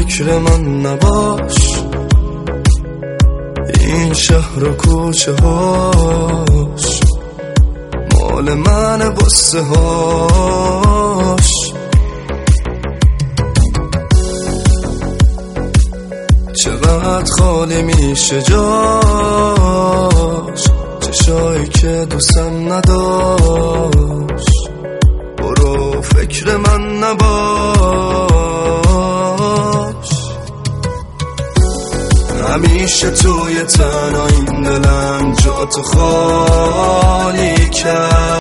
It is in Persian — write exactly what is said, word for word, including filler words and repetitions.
فکر من نباش، این شهر و کوچه هاش مال من بسته هاش. چقدر خالی میشه جاش، چشایی که دوستم نداشت. برو فکر من نباش، همیشه توی تنها این دلم جا تو خالی کرد.